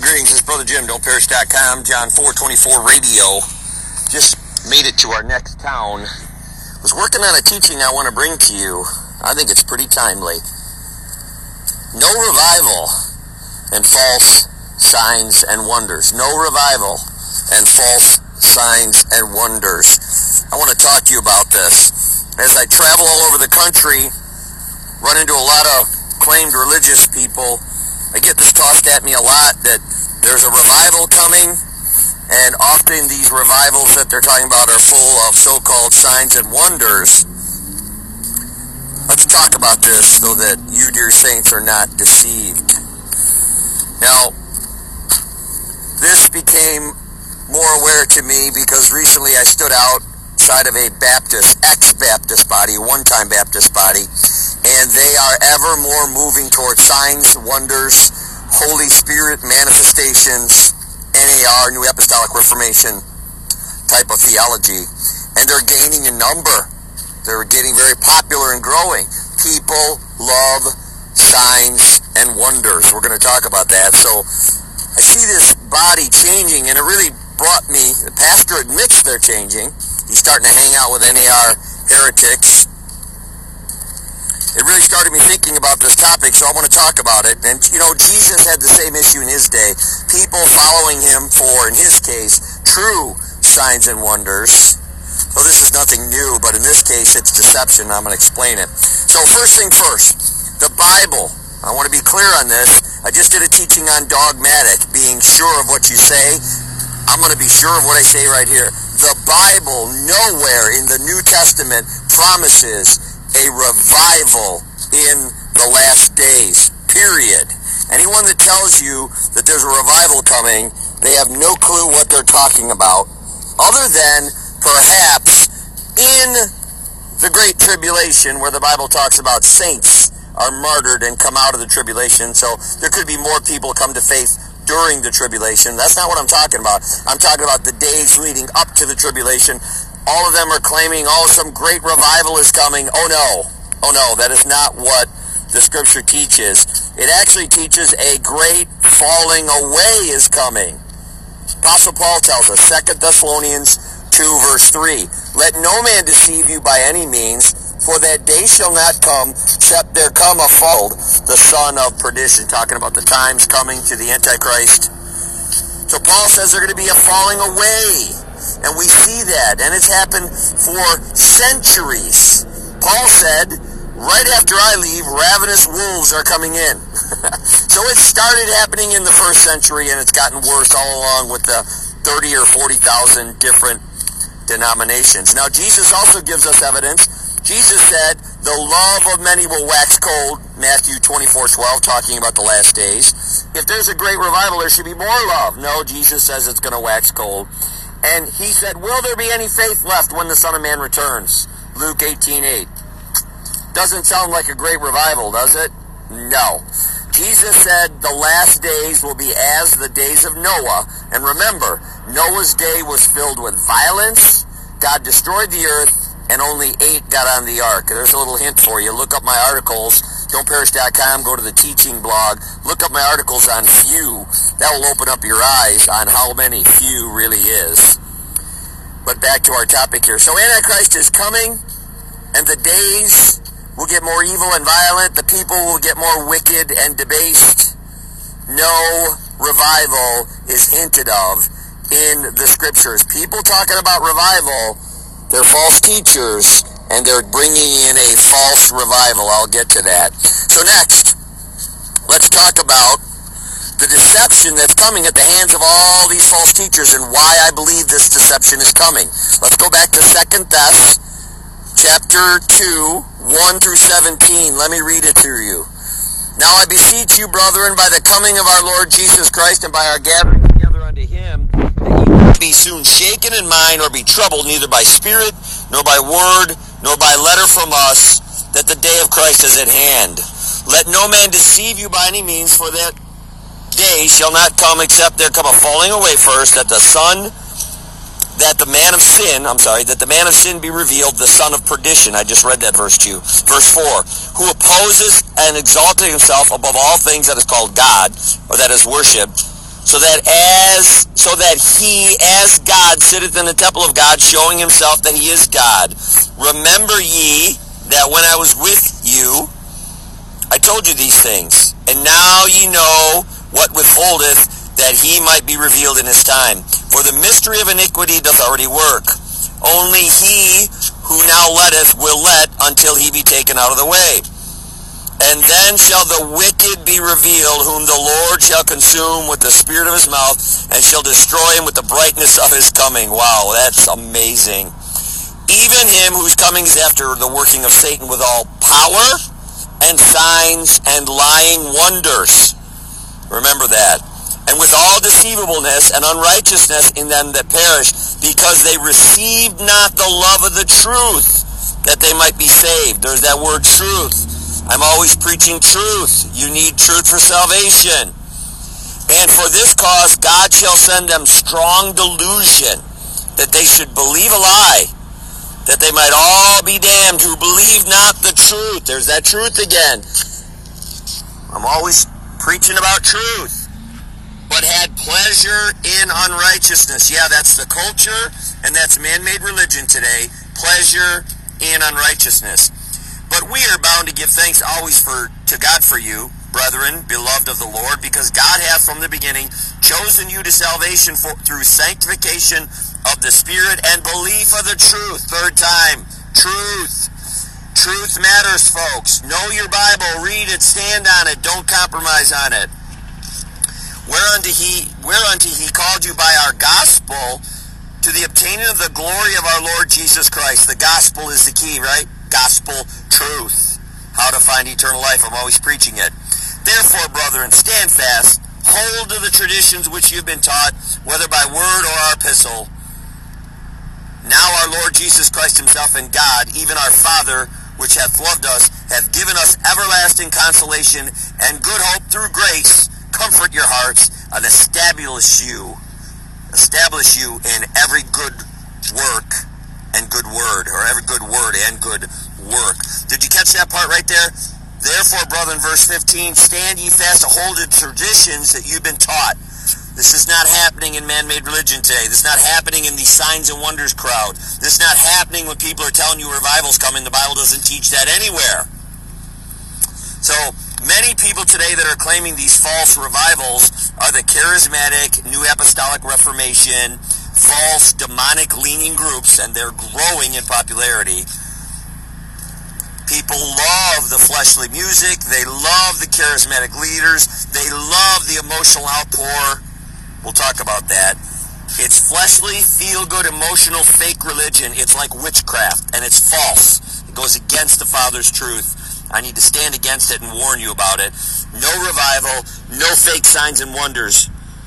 greetings. This is Brother Jim, don'tperish.com, John 4:24 radio. Just made it to our next town. Was working on a teaching I want to bring to you. I think it's pretty timely. No revival and false signs and wonders. No revival and false signs and wonders. I want to talk to you about this. As I travel all over the country, run into a lot of claimed religious people, I get this tossed at me a lot that there's a revival coming, and often these revivals that they're talking about are full of so-called signs and wonders. Let's talk about this so that you, dear saints, are not deceived. Now, this became more aware to me because recently I stood outside of a Baptist, ex-Baptist body, one-time Baptist body, and they are ever more moving towards signs, wonders, Holy Spirit manifestations, NAR, New Apostolic Reformation type of theology. And they're gaining in number. They're getting very popular and growing. People love signs and wonders. We're going to talk about that. So I see this body changing, and it really brought me, the pastor admits they're changing. He's starting to hang out with NAR heretics. It really started me thinking about this topic, so I want to talk about it. And, you know, Jesus had the same issue in his day. People following him for, in his case, true signs and wonders. So this is nothing new, but in this case, it's deception. I'm going to explain it. So first thing first, the Bible. I want to be clear on this. I just did a teaching on dogmatic, being sure of what you say. I'm going to be sure of what I say right here. The Bible nowhere in the New Testament promises a revival in the last days, period. Anyone that tells you that there's a revival coming, they have no clue what they're talking about, other than perhaps in the Great Tribulation, where the Bible talks about saints are martyred and come out of the tribulation. So there could be more people come to faith during the tribulation. That's not what I'm talking about. I'm talking about the days leading up to the tribulation. All of them are claiming, oh, some great revival is coming. Oh no, that is not what the scripture teaches. It actually teaches a great falling away is coming. Apostle Paul tells us, 2 Thessalonians 2 verse 3, let no man deceive you by any means, for that day shall not come, except there come a fall, the son of perdition, talking about the times coming to the Antichrist. So Paul says there's going to be a falling away. And we see that, and it's happened for centuries. Paul said, right after I leave, ravenous wolves are coming in. So it started happening in the first century, and it's gotten worse all along with the 30 or 40,000 different denominations. Now, Jesus also gives us evidence. Jesus said, the love of many will wax cold, Matthew 24:12, talking about the last days. If there's a great revival, there should be more love. No, Jesus says it's going to wax cold. And he said, will there be any faith left when the Son of Man returns? Luke 18:8. Doesn't sound like a great revival, does it? No. Jesus said the last days will be as the days of Noah. And remember, Noah's day was filled with violence. God destroyed the earth, and only 8 got on the ark. There's a little hint for you. Look up my articles. don'tperish.com, go to the teaching blog. Look up my articles on few. That will open up your eyes on how many few really is. But back to our topic here. So Antichrist is coming, and the days will get more evil and violent. The people will get more wicked and debased. No revival is hinted of in the scriptures. People talking about revival, they're false teachers, and they're bringing in a false revival. I'll get to that. So next, let's talk about the deception that's coming at the hands of all these false teachers and why I believe this deception is coming. Let's go back to 2 Thess, chapter 2, 1 through 17. Let me read it to you. Now I beseech you, brethren, by the coming of our Lord Jesus Christ and by our gathering together unto him, that ye not be soon shaken in mind or be troubled, neither by spirit, nor by word, nor by letter from us, that the day of Christ is at hand. Let no man deceive you by any means, for that day shall not come except there come a falling away first, that the man of sin be revealed, the son of perdition. I just read that verse 2. Verse 4, who opposes and exalting himself above all things that is called God, or that is worshipped, so that he, as God, sitteth in the temple of God, showing himself that he is God. Remember ye that when I was with you, I told you these things, and now ye know what withholdeth, that he might be revealed in his time. For the mystery of iniquity doth already work. Only he who now letteth will let until he be taken out of the way. And then shall the wicked be revealed, whom the Lord shall consume with the spirit of his mouth, and shall destroy him with the brightness of his coming. Wow, that's amazing. Even him whose coming is after the working of Satan with all power and signs and lying wonders. Remember that. And with all deceivableness and unrighteousness in them that perish, because they received not the love of the truth, that they might be saved. There's that word truth. I'm always preaching truth. You need truth for salvation. And for this cause God shall send them strong delusion, that they should believe a lie, that they might all be damned who believe not the truth. There's that truth again. I'm always preaching about truth. But had pleasure in unrighteousness. Yeah, that's the culture, and that's man-made religion today. Pleasure in unrighteousness. But we are bound to give thanks always to God for you, brethren, beloved of the Lord, because God hath from the beginning chosen you to salvation through sanctification of the Spirit and belief of the truth. Third time, truth. Truth matters, folks. Know your Bible, read it, stand on it, don't compromise on it. Whereunto he called you by our gospel to the obtaining of the glory of our Lord Jesus Christ. The gospel is the key, right? Gospel, truth. How to find eternal life. I'm always preaching it. Therefore, brethren, stand fast. Hold to the traditions which you've been taught, whether by word or our epistle. Now our Lord Jesus Christ himself and God, even our Father, which hath loved us, hath given us everlasting consolation and good hope through grace. Comfort your hearts and establish you in every good work and good word, or every good word and good work. Did you catch that part right there? Therefore, brethren, verse 15, stand ye fast to hold the traditions that you've been taught. This is not happening in man-made religion today. This is not happening in the signs and wonders crowd. This is not happening when people are telling you revival's coming. The Bible doesn't teach that anywhere. So, many people today that are claiming these false revivals are the charismatic, New Apostolic Reformation, false, demonic-leaning groups, and they're growing in popularity. People love the fleshly music. They love the charismatic leaders. They love the emotional outpour. We'll talk about that. It's fleshly, feel-good, emotional, fake religion. It's like witchcraft, and it's false. It goes against the Father's truth. I need to stand against it and warn you about it. No revival, no fake signs and wonders.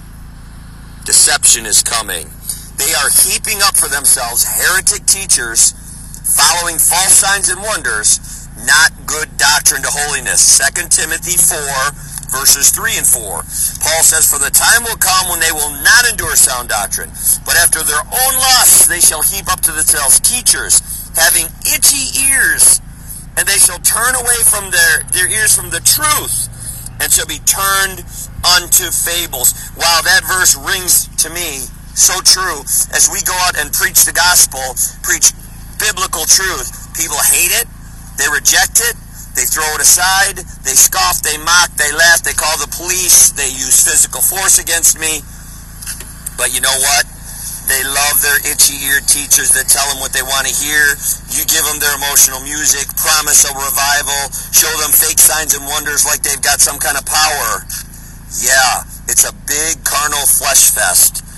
Deception is coming. They are heaping up for themselves heretic teachers, following false signs and wonders, not good doctrine to holiness. 2 Timothy 4, verses 3 and 4. Paul says, for the time will come when they will not endure sound doctrine, but after their own lusts they shall heap up to themselves teachers, having itchy ears, and they shall turn away from their ears from the truth, and shall be turned unto fables. Wow, that verse rings to me so true. As we go out and preach the gospel, preach biblical truth, people hate it, they reject it, they throw it aside, they scoff, they mock, they laugh, they call the police, they use physical force against me. But you know what? They love their itchy-eared teachers that tell them what they want to hear. You give them their emotional music, promise a revival, show them fake signs and wonders like they've got some kind of power. Yeah, it's a big carnal flesh fest.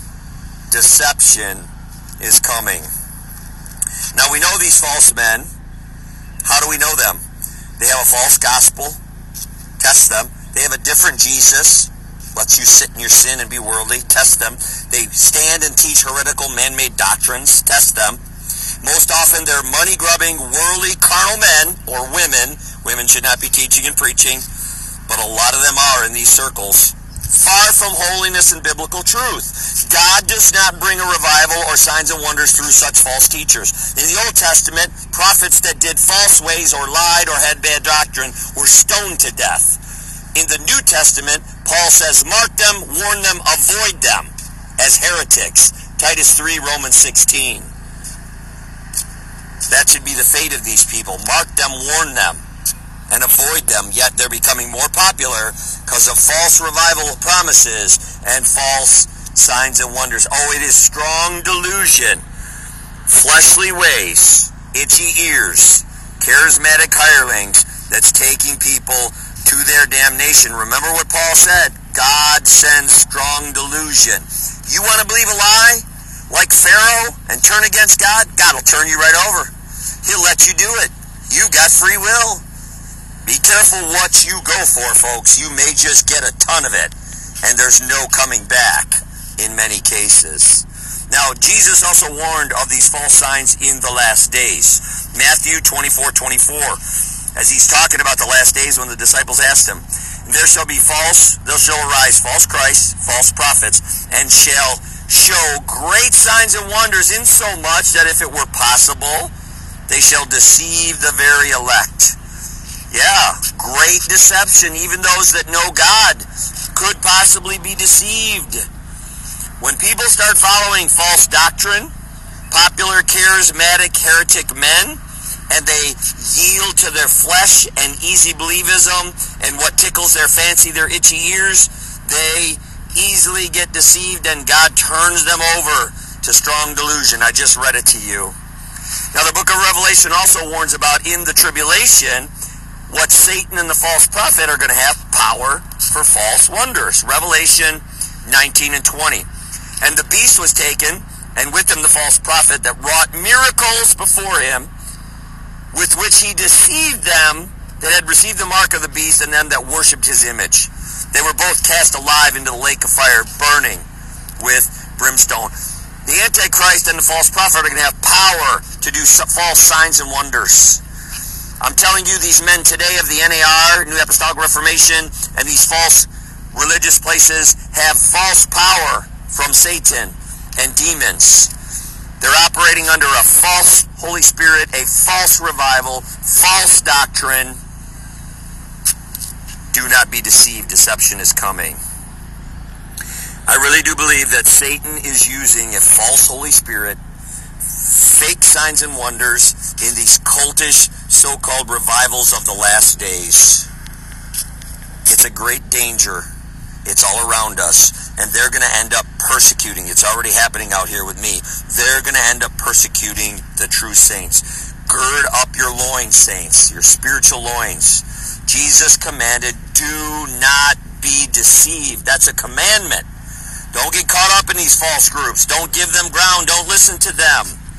Deception is coming. Now we know these false men. How do we know them? They have a false gospel. Test them. They have a different Jesus. Lets you sit in your sin and be worldly. Test them. They stand and teach heretical man-made doctrines. Test them. Most often they're money-grubbing, worldly, carnal men or women. Women should not be teaching and preaching, but a lot of them are in these circles. Far from holiness and biblical truth. God does not bring a revival or signs and wonders through such false teachers. In the Old Testament, prophets that did false ways or lied or had bad doctrine were stoned to death. In the New Testament, Paul says, mark them, warn them, avoid them as heretics. Titus 3, Romans 16. That should be the fate of these people. Mark them, warn them, and avoid them. Yet they're becoming more popular because of false revival promises and false signs and wonders. Oh, it is strong delusion, fleshly ways, itchy ears, charismatic hirelings that's taking people to their damnation. Remember what Paul said. God sends strong delusion. You want to believe a lie like Pharaoh and turn against God? God will turn you right over. He'll let you do it. You've got free will. Be careful what you go for, folks. You may just get a ton of it, and there's no coming back in many cases. Now, Jesus also warned of these false signs in the last days. Matthew 24:24. As he's talking about the last days, when the disciples asked him, there shall arise false Christs, false prophets, and shall show great signs and wonders, insomuch that if it were possible, they shall deceive the very elect. Yeah, great deception. Even those that know God could possibly be deceived. When people start following false doctrine, popular, charismatic, heretic men, and they yield to their flesh and easy believism and what tickles their fancy, their itchy ears, they easily get deceived, and God turns them over to strong delusion. I just read it to you. Now, the book of Revelation also warns about, in the tribulation, what Satan and the false prophet are going to have power for false wonders. Revelation 19 and 20. And the beast was taken, and with him the false prophet that wrought miracles before him, with which he deceived them that had received the mark of the beast and them that worshipped his image. They were both cast alive into the lake of fire, burning with brimstone. The Antichrist and the false prophet are going to have power to do false signs and wonders. I'm telling you, these men today of the NAR, New Apostolic Reformation, and these false religious places have false power from Satan and demons. They're operating under a false Holy Spirit, a false revival, false doctrine. Do not be deceived. Deception is coming. I really do believe that Satan is using a false Holy Spirit, fake signs and wonders in these cultish so-called revivals of the last days. It's a great danger. It's all around us. And they're going to end up persecuting. It's already happening out here with me. They're going to end up persecuting the true saints. Gird up your loins, saints, your spiritual loins. Jesus commanded, do not be deceived. That's a commandment. Don't get caught up in these false groups. Don't give them ground. Don't listen to them.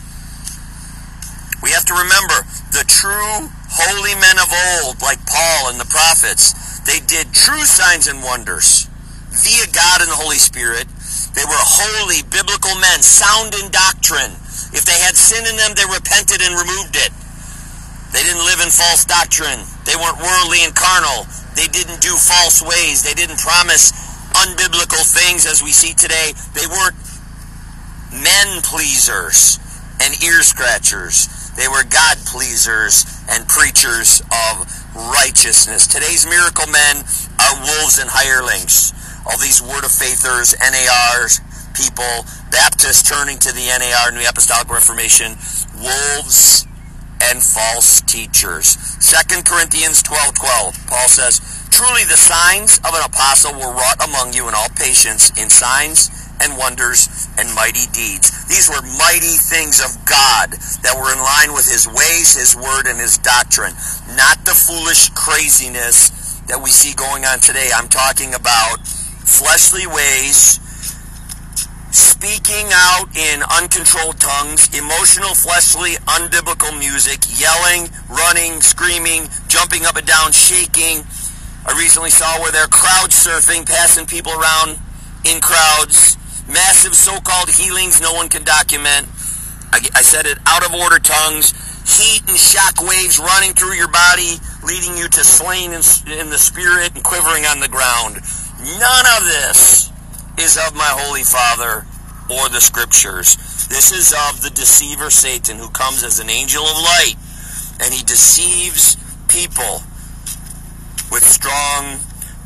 We have to remember, the true holy men of old, like Paul and the prophets, they did true signs and wonders via God and the Holy Spirit. They were holy, biblical men, sound in doctrine. If they had sin in them, they repented and removed it. They didn't live in false doctrine. They weren't worldly and carnal. They didn't do false ways. They didn't promise unbiblical things as we see today. They weren't men pleasers and ear scratchers. They were God pleasers and preachers of righteousness. Today's miracle men are wolves and hirelings. All these Word of Faithers, NARs, people, Baptists turning to the NAR, New Apostolic Reformation, wolves and false teachers. 2 Corinthians 12:12, Paul says, truly the signs of an apostle were wrought among you in all patience, in signs and wonders and mighty deeds. These were mighty things of God that were in line with his ways, his word, and his doctrine. Not the foolish craziness that we see going on today. I'm talking about fleshly ways, speaking out in uncontrolled tongues, emotional, fleshly, unbiblical music, yelling, running, screaming, jumping up and down, shaking. I recently saw where they're crowd surfing, passing people around in crowds, massive so-called healings no one can document. I said it, out of order tongues, heat and shock waves running through your body, leading you to slain in the spirit and quivering on the ground. None of this is of my Holy Father or the Scriptures. This is of the deceiver Satan, who comes as an angel of light, and he deceives people with strong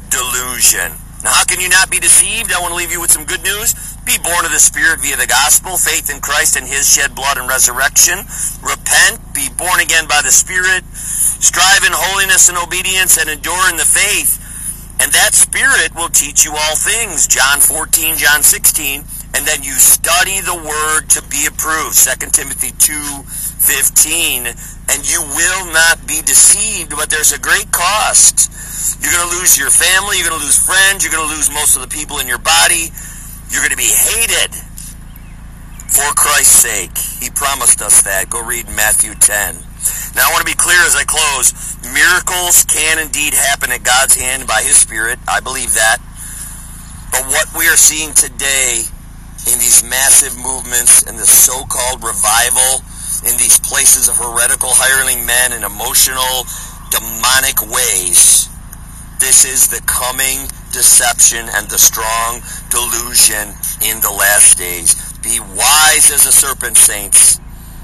delusion. Now, how can you not be deceived? I want to leave you with some good news. Be born of the Spirit via the gospel, faith in Christ and his shed blood and resurrection. Repent, be born again by the Spirit. Strive in holiness and obedience and endure in the faith. And that Spirit will teach you all things. John 14, John 16. And then you study the word to be approved. 2 Timothy 2:15. And you will not be deceived, but there's a great cost. You're going to lose your family. You're going to lose friends. You're going to lose most of the people in your body. You're going to be hated for Christ's sake. He promised us that. Go read Matthew 10. Now, I want to be clear as I close. Miracles can indeed happen at God's hand by his Spirit. I believe that. But what we are seeing today in these massive movements and the so-called revival in these places of heretical hireling men and emotional, demonic ways, this is the coming deception and the strong delusion in the last days. Be wise as a serpent, saints.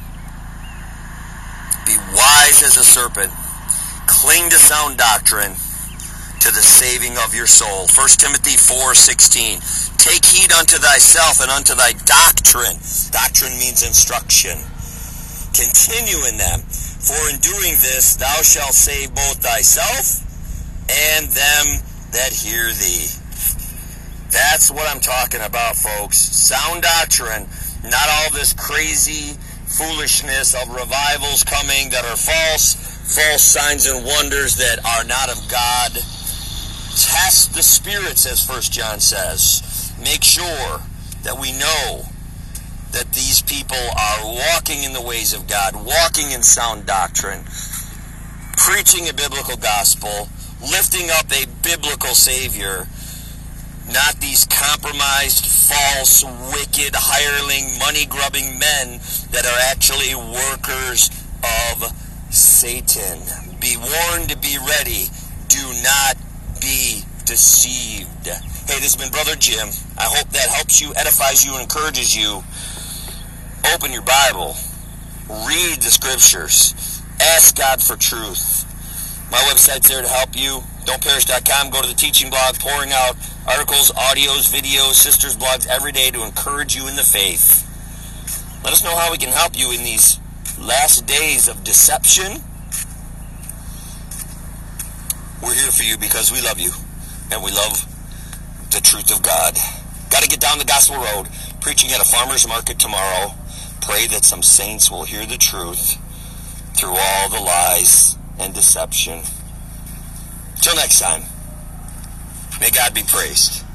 Be wise as a serpent. Cling to sound doctrine to the saving of your soul. 1 Timothy 4:16. Take heed unto thyself and unto thy doctrine. Doctrine means instruction. Continue in them. For in doing this thou shalt save both thyself and them that hear thee. That's what I'm talking about, folks. Sound doctrine. Not all this crazy foolishness of revivals coming that are false signs and wonders that are not of God. Test the spirits, as 1 John says. Make sure that we know that these people are walking in the ways of God, walking in sound doctrine, preaching a biblical gospel, lifting up a biblical Savior, not these compromised, false, wicked, hireling, money-grubbing men that are actually workers of Satan. Be warned, be ready. Do not be deceived. Hey, this has been Brother Jim. I hope that helps you, edifies you, and encourages you. Open your Bible. Read the Scriptures. Ask God for truth. My website's there to help you. Don'tPerish.com. Go to the teaching blog, pouring out articles, audios, videos, sisters' blogs every day to encourage you in the faith. Let us know how we can help you in these last days of deception. We're here for you because we love you and we love the truth of God. Got to get down the gospel road. Preaching at a farmer's market tomorrow. Pray that some saints will hear the truth through all the lies and deception. Till next time, may God be praised.